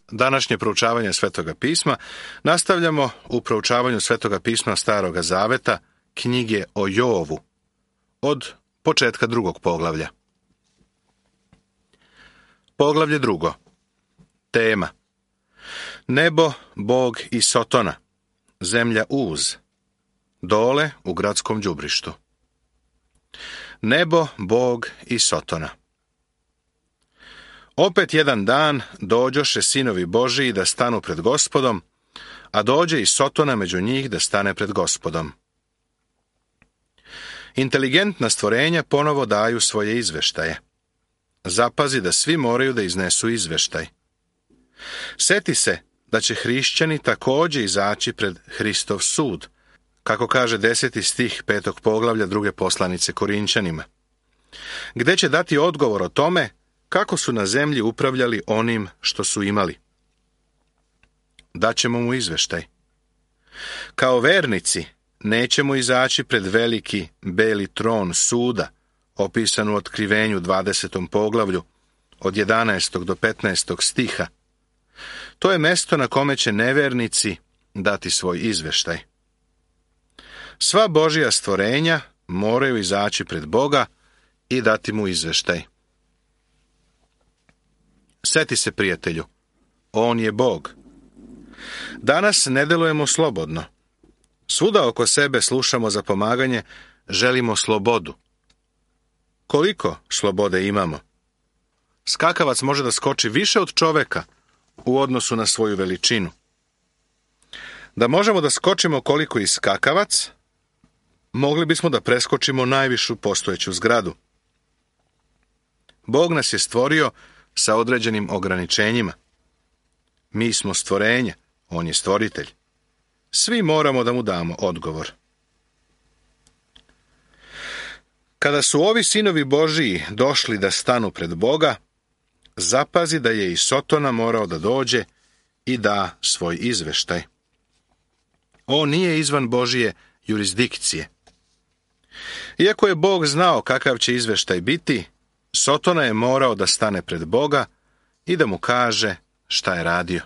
današnje proučavanje Svetoga pisma nastavljamo u proučavanju Svetoga pisma Staroga Zaveta, knjige o Jovu, od početka 2. poglavlja. Poglavlje 2. Tema: Nebo, Bog i Sotona, zemlja Uz, dole u gradskom đubrištu. Nebo, Bog i Sotona. Opet jedan dan dođoše sinovi Božiji da stanu pred Gospodom, a dođe i Sotona među njih da stane pred Gospodom. Inteligentna stvorenja ponovo daju svoje izveštaje. Zapazi da svi moraju da iznesu izveštaj. Seti se da će hrišćani također izaći pred Hristov sud, kako kaže 10. stih 5. poglavlja 2. poslanice Korinćanima, gde će dati odgovor o tome kako su na zemlji upravljali onim što su imali. Daćemo mu izveštaj. Kao vernici nećemo izaći pred veliki beli tron suda, opisan u Otkrivenju 20. poglavlju, od 11. do 15. stiha. To je mesto na kome će nevernici dati svoj izveštaj. Sva Božja stvorenja moraju izaći pred Boga i dati mu izveštaj. Seti se, prijatelju, on je Bog. Danas ne delujemo slobodno. Svuda oko sebe slušamo za pomaganje, želimo slobodu. Koliko slobode imamo? Skakavac može da skoči više od čoveka u odnosu na svoju veličinu. Da možemo da skočimo koliko i skakavac, mogli bismo da preskočimo najvišu postojeću zgradu. Bog nas je stvorio sa određenim ograničenjima. Mi smo stvorenje, on je stvoritelj. Svi moramo da mu damo odgovor. Kada su ovi sinovi Božiji došli da stanu pred Boga, zapazi da je i Sotona morao da dođe i da svoj izveštaj. On nije izvan Božije jurisdikcije. Iako je Bog znao kakav će izveštaj biti, Sotona je morao da stane pred Boga i da mu kaže šta je radio.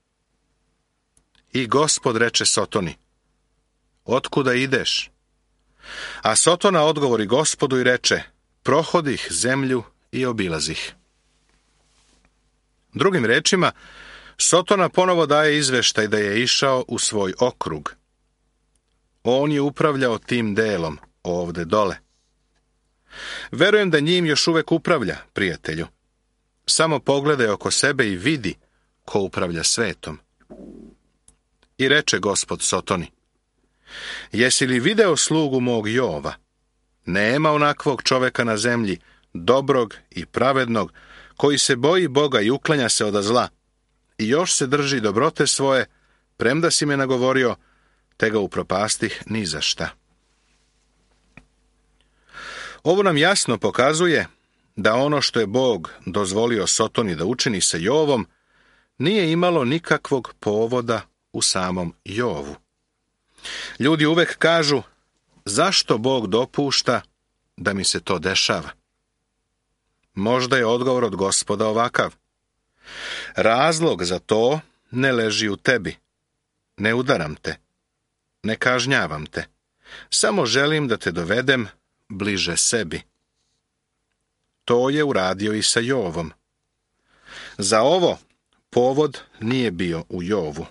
I Gospod reče Sotoni: otkuda ideš? A Sotona odgovori Gospodu i reče: prohodih zemlju i obilazih. Drugim rečima, Sotona ponovo daje izveštaj da je išao u svoj okrug. On je upravljao tim delom ovde dole. Verujem da njim još uvek upravlja, prijatelju. Samo pogledaj oko sebe i vidi ko upravlja svetom. I reče Gospod Sotoni: jesi li video slugu mog Jova? Nema onakvog čoveka na zemlji, dobrog i pravednog, koji se boji Boga i uklanja se od zla, i još se drži dobrote svoje, premda si me nagovorio, te ga upropastih ni za šta. Ovo nam jasno pokazuje da ono što je Bog dozvolio Sotoni da učini sa Jovom nije imalo nikakvog povoda u samom Jovu. Ljudi uvek kažu: zašto Bog dopušta da mi se to dešava? Možda je odgovor od Gospoda ovakav: razlog za to ne leži u tebi. Ne udaram te, ne kažnjavam te, samo želim da te dovedem bliže sebi. To je uradio i sa Jovom. Za ovo povod nije bio u Jovu.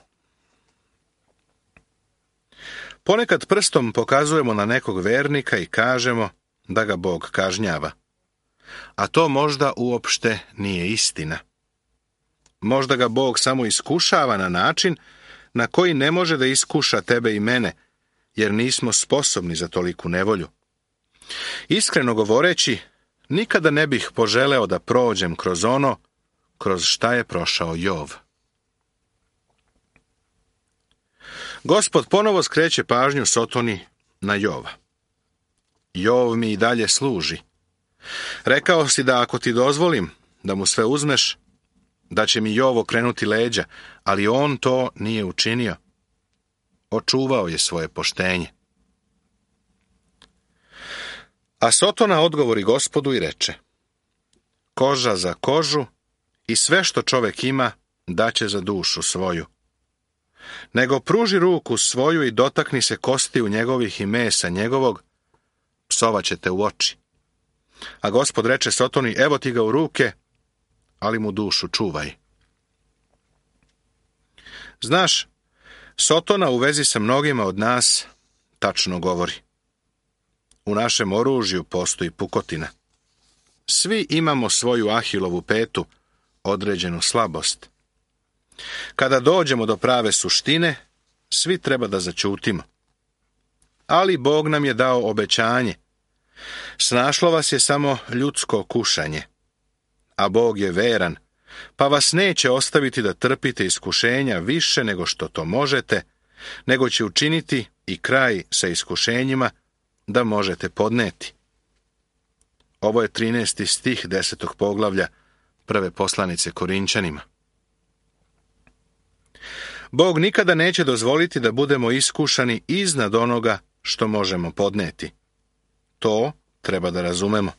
Ponekad prstom pokazujemo na nekog vernika i kažemo da ga Bog kažnjava. A to možda uopšte nije istina. Možda ga Bog samo iskušava na način na koji ne može da iskuša tebe i mene, jer nismo sposobni za toliku nevolju. Iskreno govoreći, nikada ne bih poželeo da prođem kroz ono kroz šta je prošao Jov. Gospod ponovo skreće pažnju Sotoni na Jova. Jov mi i dalje služi. Rekao si da ako ti dozvolim da mu sve uzmeš, da će mi Jov okrenuti leđa, ali on to nije učinio. Očuvao je svoje poštenje. A Sotona odgovori Gospodu i reče: koža za kožu i sve što čovek ima daće za dušu svoju. Nego pruži ruku svoju i dotakni se kostiju njegovih i mesa njegovog, psovaćete u oči. A Gospod reče Sotoni, evo ti ga u ruke, ali mu dušu čuvaj. Znaš, Sotona u vezi sa mnogima od nas tačno govori. U našem oružju postoji pukotina. Svi imamo svoju Ahilovu petu, određenu slabost. Kada dođemo do prave suštine, svi treba da zaćutimo. Ali Bog nam je dao obećanje. Snašlo vas je samo ljudsko kušanje. A Bog je veran, pa vas neće ostaviti da trpite iskušenja više nego što to možete, nego će učiniti i kraj sa iskušenjima da možete podneti. Ovo je 13. stih 10. poglavlja prve poslanice Korinćanima. Bog nikada neće dozvoliti da budemo iskušani iznad onoga što možemo podneti. To treba da razumemo.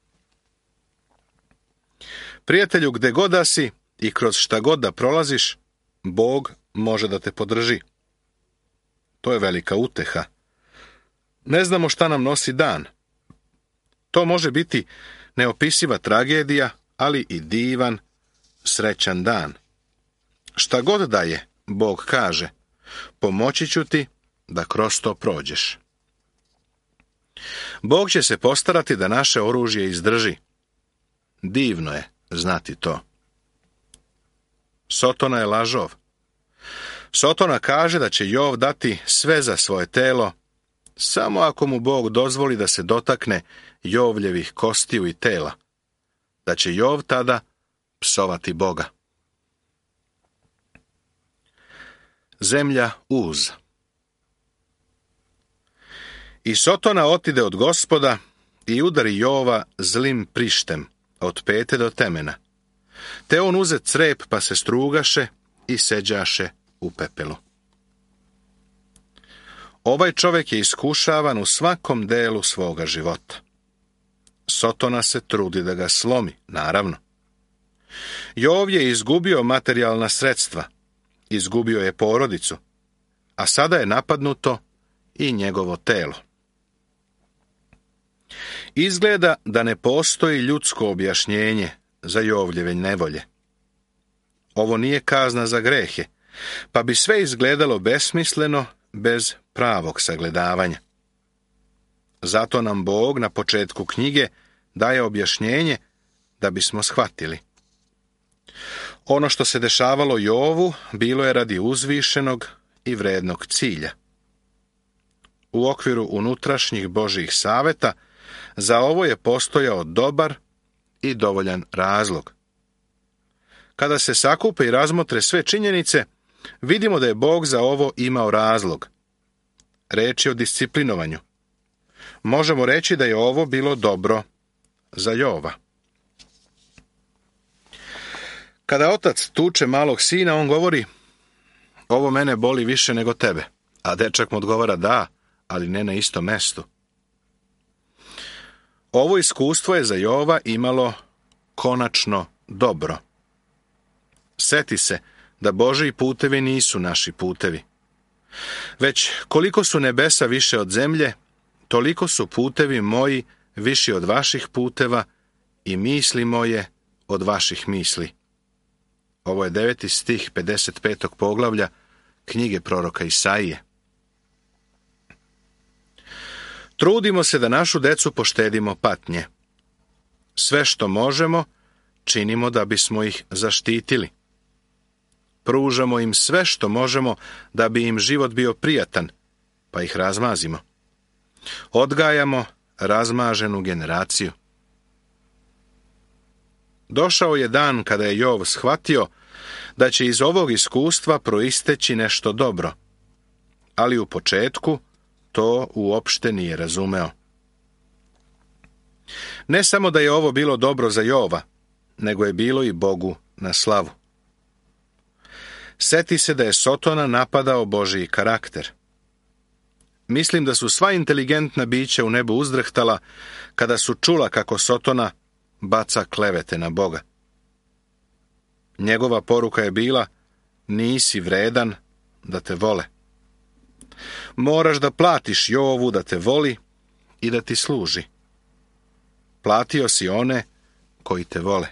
Prijatelju, gde god da si i kroz šta god da prolaziš, Bog može da te podrži. To je velika uteha. Ne znamo šta nam nosi dan. To može biti neopisiva tragedija, ali i divan, srećan dan. Šta god da je, Bog kaže, pomoći ću ti da kroz to prođeš. Bog će se postarati da naše oružje izdrži. Divno je znati to. Sotona je lažov. Sotona kaže da će Jov dati sve za svoje telo, samo ako mu Bog dozvoli da se dotakne Jovljevih kostiju i tela, da će Jov tada psovati Boga. Zemlja Uz. I Sotona otide od Gospoda i udari Jova zlim prištem, od pete do temena. Te on uze crep pa se strugaše i seđaše u pepelu. Ovaj čovjek je iskušavan u svakom delu svoga života. Sotona se trudi da ga slomi, naravno. Jov je izgubio materijalna sredstva, izgubio je porodicu, a sada je napadnuto i njegovo telo. Izgleda da ne postoji ljudsko objašnjenje za Jovljeve nevolje. Ovo nije kazna za grehe, pa bi sve izgledalo besmisleno bez pravog sagledavanja. Zato nam Bog na početku knjige daje objašnjenje da bismo shvatili. Ono što se dešavalo Jovu bilo je radi uzvišenog i vrednog cilja. U okviru unutrašnjih Božjih saveta za ovo je postojao dobar i dovoljan razlog. Kada se sakupe i razmotre sve činjenice, vidimo da je Bog za ovo imao razlog. Reč je o disciplinovanju. Možemo reći da je ovo bilo dobro za Jova. Kada otac tuče malog sina, on govori, ovo mene boli više nego tebe. A dečak mu odgovara, da, ali ne na istom mestu. Ovo iskustvo je za Jova imalo konačno dobro. Seti se da Božji putevi nisu naši putevi. Već koliko su nebesa više od zemlje, toliko su putevi moji viši od vaših puteva i misli moje od vaših misli. Ovo je 9. stih 55. poglavlja knjige proroka Isaije. Trudimo se da našu decu poštedimo patnje. Sve što možemo, činimo da bismo ih zaštitili. Pružamo im sve što možemo da bi im život bio prijatan, pa ih razmazimo. Odgajamo razmaženu generaciju. Došao je dan kada je Jov shvatio da će iz ovog iskustva proisteći nešto dobro, ali u početku to uopšte nije razumeo. Ne samo da je ovo bilo dobro za Jova, nego je bilo i Bogu na slavu. Seti se da je Sotona napadao Božji karakter. Mislim da su sva inteligentna bića u nebu uzdrhtala kada su čula kako Sotona baca klevete na Boga. Njegova poruka je bila: nisi vredan da te vole. Moraš da platiš Jovu da te voli i da ti služi. Platio si one koji te vole.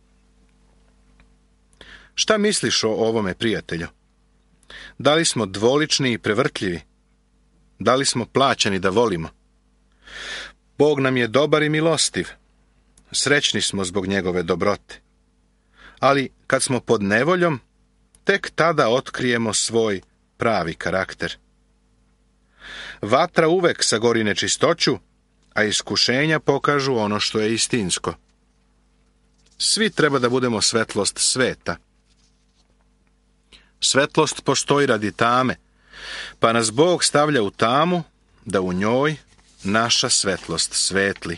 Šta misliš o ovome, prijatelju? Da li smo dvolični i prevrtljivi? Da li smo plaćani da volimo? Bog nam je dobar i milostiv. Srećni smo zbog njegove dobrote. Ali kad smo pod nevoljom, tek tada otkrijemo svoj pravi karakter. Vatra uvek sagori nečistoću, a iskušenja pokažu ono što je istinsko. Svi treba da budemo svetlost sveta. Svetlost postoji radi tame, pa nas Bog stavlja u tamu da u njoj naša svetlost svetli.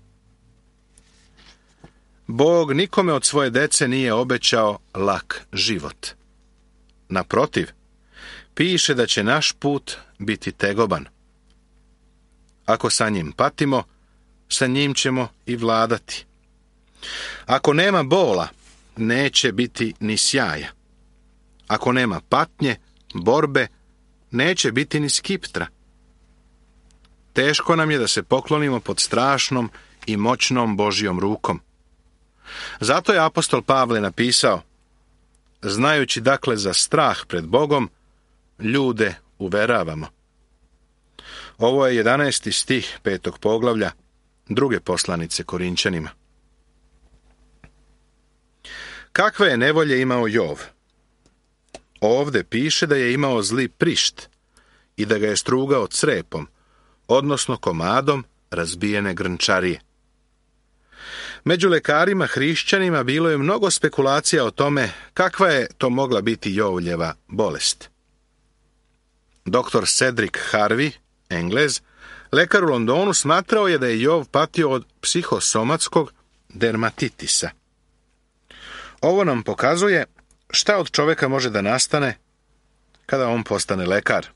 Bog nikome od svoje dece nije obećao lak život. Naprotiv, piše da će naš put biti tegoban. Ako sa njim patimo, sa njim ćemo i vladati. Ako nema bola, neće biti ni sjaja. Ako nema patnje, borbe, neće biti ni skiptra. Teško nam je da se poklonimo pod strašnom i moćnom Božjom rukom. Zato je apostol Pavle napisao: znajući dakle za strah pred Bogom, ljude uveravamo. Ovo je 11. stih 5. poglavlja 2. poslanice Korinćanima. Kakve je nevolje imao Jov? Ovde piše da je imao zli prišt i da ga je strugao crepom, odnosno komadom razbijene grnčarije. Među lekarima hrišćanima bilo je mnogo spekulacija o tome kakva je to mogla biti Jovljeva bolest. Dr. Cedric Harvey, Englez, lekar u Londonu, smatrao je da je Jov patio od psihosomatskog dermatitisa. Ovo nam pokazuje šta od čoveka može da nastane kada on postane lekar.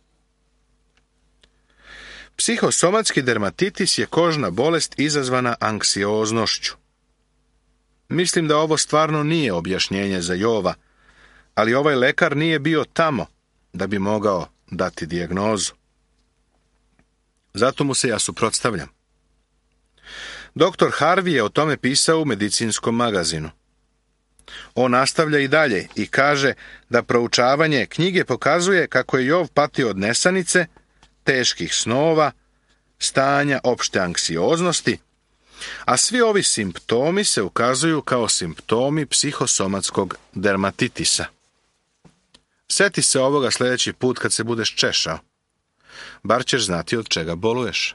Psihosomatski dermatitis je kožna bolest izazvana anksioznošću. Mislim da ovo stvarno nije objašnjenje za Jova, ali ovaj lekar nije bio tamo da bi mogao dati dijagnozu. Zato mu se ja suprotstavljam. Dr. Harvey je o tome pisao u medicinskom magazinu. On nastavlja i dalje i kaže da proučavanje knjige pokazuje kako je Jov patio od nesanice, teških snova, stanja opšte anksioznosti, a svi ovi simptomi se ukazuju kao simptomi psihosomatskog dermatitisa. Seti se ovoga sljedeći put kad se budeš češao. Bar ćeš znati od čega boluješ.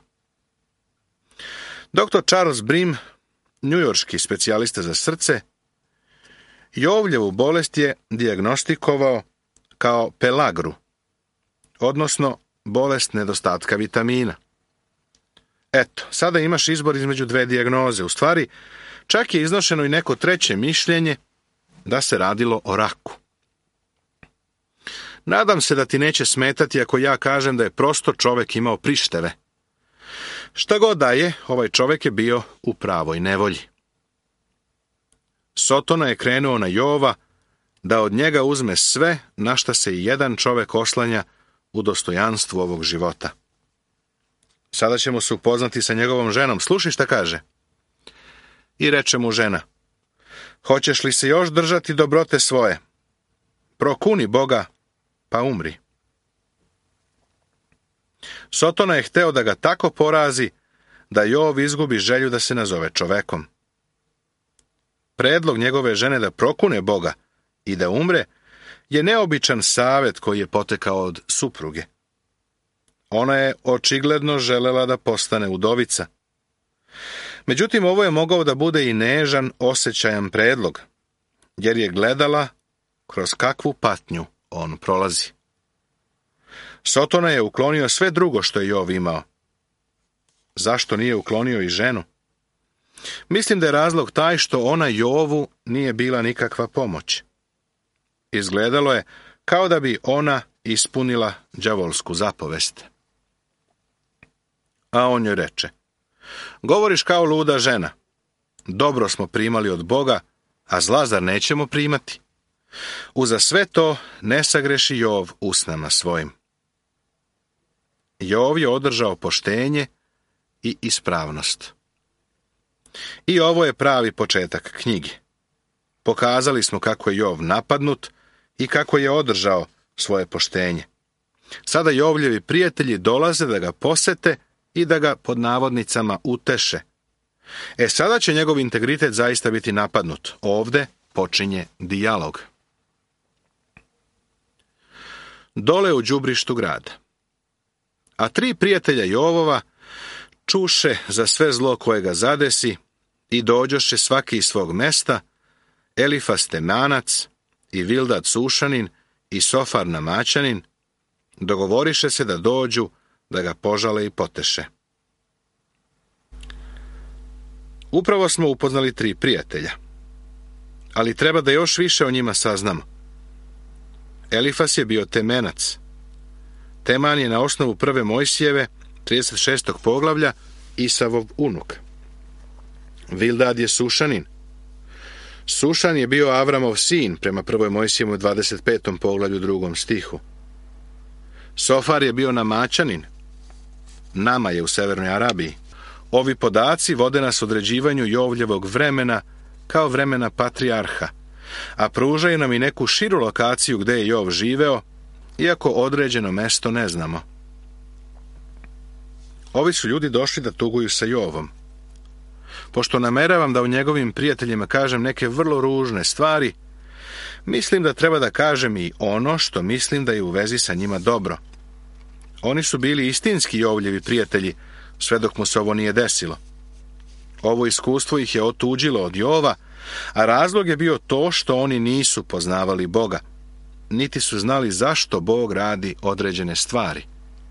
Dr. Charles Brim, njujorški specijalista za srce, Jovljevu bolest je dijagnostikovao kao pelagru, odnosno bolest nedostatka vitamina. Eto, sada imaš izbor između dve dijagnoze. U stvari, čak je iznošeno i neko treće mišljenje da se radilo o raku. Nadam se da ti neće smetati ako ja kažem da je prosto čovek imao prišteve. Šta god da je, ovaj čovek je bio u pravoj nevolji. Sotona je krenuo na Jova da od njega uzme sve na šta se i jedan čovek oslanja u dostojanstvu ovog života. Sada ćemo se upoznati sa njegovom ženom. Slušaj šta kaže. I reče mu žena: hoćeš li se još držati dobrote svoje? Prokuni Boga, pa umri. Sotona je hteo da ga tako porazi da Jov izgubi želju da se nazove čovekom. Predlog njegove žene da prokune Boga i da umre je neobičan savet koji je potekao od supruge. Ona je očigledno želela da postane udovica. Međutim, ovo je mogao da bude i nežan, osjećajan predlog, jer je gledala kroz kakvu patnju on prolazi. Sotona je uklonio sve drugo što je Jov imao. Zašto nije uklonio i ženu? Mislim da je razlog taj što ona Jovu nije bila nikakva pomoć. Izgledalo je kao da bi ona ispunila đavolsku zapovest. A on joj reče: govoriš kao luda žena. Dobro smo primali od Boga, a zla zar nećemo primati? Uza sve to ne sagreši Jov usnama svojim. Jov je održao poštenje i ispravnost. I ovo je pravi početak knjige. Pokazali smo kako je Jov napadnut i kako je održao svoje poštenje. Sada Jovljevi prijatelji dolaze da ga posete i da ga pod navodnicama uteše. Sada će njegov integritet zaista biti napadnut. Ovde počinje dijalog. Dole u đubrištu grada. A 3 prijatelja Jovova čuše za sve zlo koje ga zadesi i dođoše svaki iz svog mesta, Elifas Temanac i Bildad Sušanin i Sofar Namaćanin, dogovoriše se da dođu da ga požale i poteše. Upravo smo upoznali 3 prijatelja, ali treba da još više o njima saznamo. Elifas je bio Temenac. Teman je na osnovu 1. Mojsijeve 36. poglavlja Isavov unuk. Bildad je Sušanin. Sušan je bio Avramov sin prema 1. Mojsijevu 25. poglavlju 2. stihu. Sofar je bio Namaćanin. Nama je u Severnoj Arabiji. Ovi podaci vode nas određivanju Jovljevog vremena kao vremena patrijarha, a pružaju nam i neku širu lokaciju gde je Jov živeo, iako određeno mesto ne znamo. Ovi su ljudi došli da tuguju sa Jovom. Pošto nameravam da o njegovim prijateljima kažem neke vrlo ružne stvari, mislim da treba da kažem i ono što mislim da je u vezi sa njima dobro. Oni su bili istinski Jovljevi prijatelji, sve dok mu se ovo nije desilo. Ovo iskustvo ih je otuđilo od Jova, a razlog je bio to što oni nisu poznavali Boga, niti su znali zašto Bog radi određene stvari.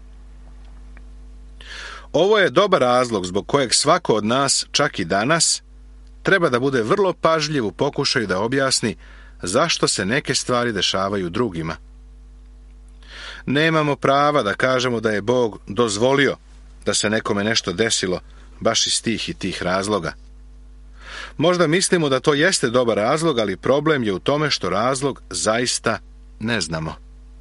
Ovo je dobar razlog zbog kojeg svako od nas, čak i danas, treba da bude vrlo pažljiv u pokušaju da objasni zašto se neke stvari dešavaju drugima. Nemamo prava da kažemo da je Bog dozvolio da se nekome nešto desilo baš iz tih i tih razloga. Možda mislimo da to jeste dobar razlog, ali problem je u tome što razlog zaista ne znamo.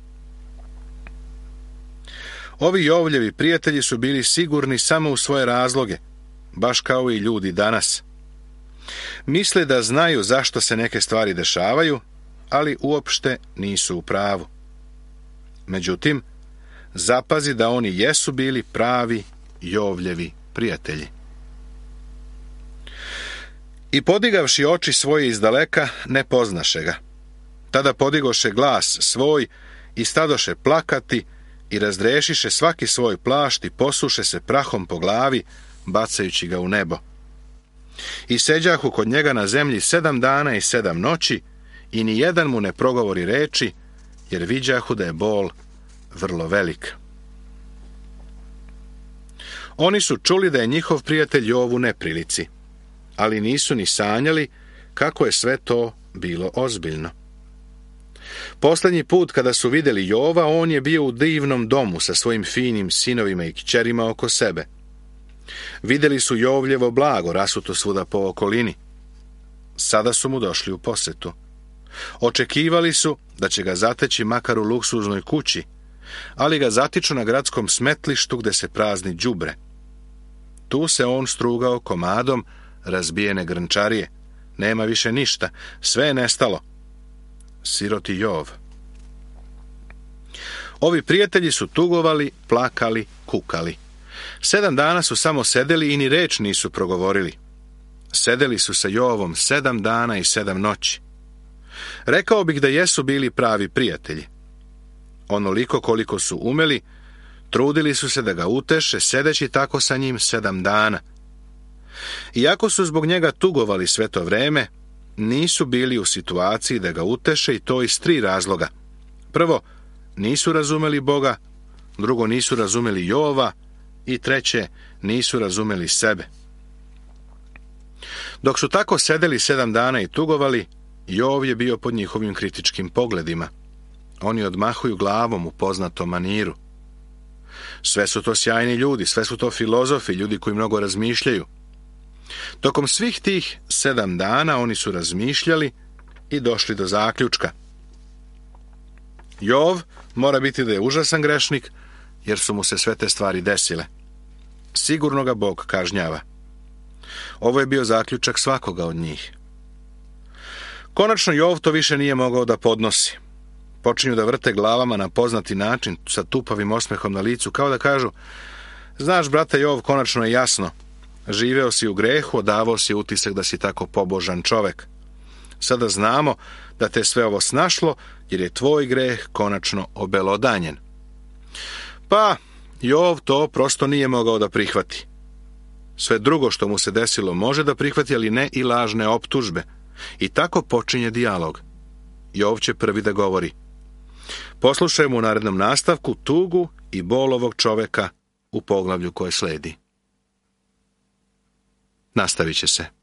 Ovi Jovljevi prijatelji su bili sigurni samo u svoje razloge, baš kao i ljudi danas. Misle da znaju zašto se neke stvari dešavaju, ali uopšte nisu u pravu. Međutim, zapazi da oni jesu bili pravi Jovljevi prijatelji. I podigavši oči svoje izdaleka, ne poznaše ga. Tada podigoše glas svoj i stadoše plakati i razdrešiše svaki svoj plašt i posuše se prahom po glavi, bacajući ga u nebo. I seđahu kod njega na zemlji 7 dana i 7 noći i ni jedan mu ne progovori reči, jer viđahu da je bol vrlo velik. Oni su čuli da je njihov prijatelj Jov u neprilici, ali nisu ni sanjali kako je sve to bilo ozbiljno. Poslednji put kada su vidjeli Jova, on je bio u divnom domu sa svojim finim sinovima i kćerima oko sebe. Vidjeli su Jovljevo blago rasuto svuda po okolini. Sada su mu došli u posetu. Očekivali su da će ga zateći makar u luksuznoj kući, ali ga zatiču na gradskom smetlištu gde se prazni đubre. Tu se on strugao komadom razbijene grnčarije. Nema više ništa, sve je nestalo. Siroti Jov. Ovi prijatelji su tugovali, plakali, kukali. 7 dana su samo sedeli i ni reč nisu progovorili. Sedeli su sa Jovom 7 dana i 7 noći. Rekao bih da jesu bili pravi prijatelji. Onoliko koliko su umeli, trudili su se da ga uteše, sedeći tako sa njim 7 dana. Iako su zbog njega tugovali sve to vreme, nisu bili u situaciji da ga uteše, i to iz 3 razloga. Prvo, nisu razumeli Boga, drugo, nisu razumeli Jova i treće, nisu razumeli sebe. Dok su tako sedeli 7 dana i tugovali, Jov je bio pod njihovim kritičkim pogledima. Oni odmahuju glavom u poznatom maniru. Sve su to sjajni ljudi, sve su to filozofi, ljudi koji mnogo razmišljaju. Tokom svih tih 7 dana oni su razmišljali i došli do zaključka. Jov mora biti da je užasan grešnik, jer su mu se sve te stvari desile. Sigurno ga Bog kažnjava. Ovo je bio zaključak svakoga od njih. Konačno Jov to više nije mogao da podnosi. Počinju da vrte glavama na poznati način, sa tupavim osmehom na licu, kao da kažu: znaš, brate Jov, konačno je jasno. Živeo si u grehu, odavao si utisak da si tako pobožan čovek. Sada znamo da te sve ovo snašlo, jer je tvoj greh konačno obelodanjen. Pa, Jov to prosto nije mogao da prihvati. Sve drugo što mu se desilo može da prihvati, ali ne i lažne optužbe. I tako počinje dijalog. Jov će prvi da govori. Poslušajmo u narednom nastavku tugu i bol ovog čoveka u poglavlju koje sledi. Nastavit će se.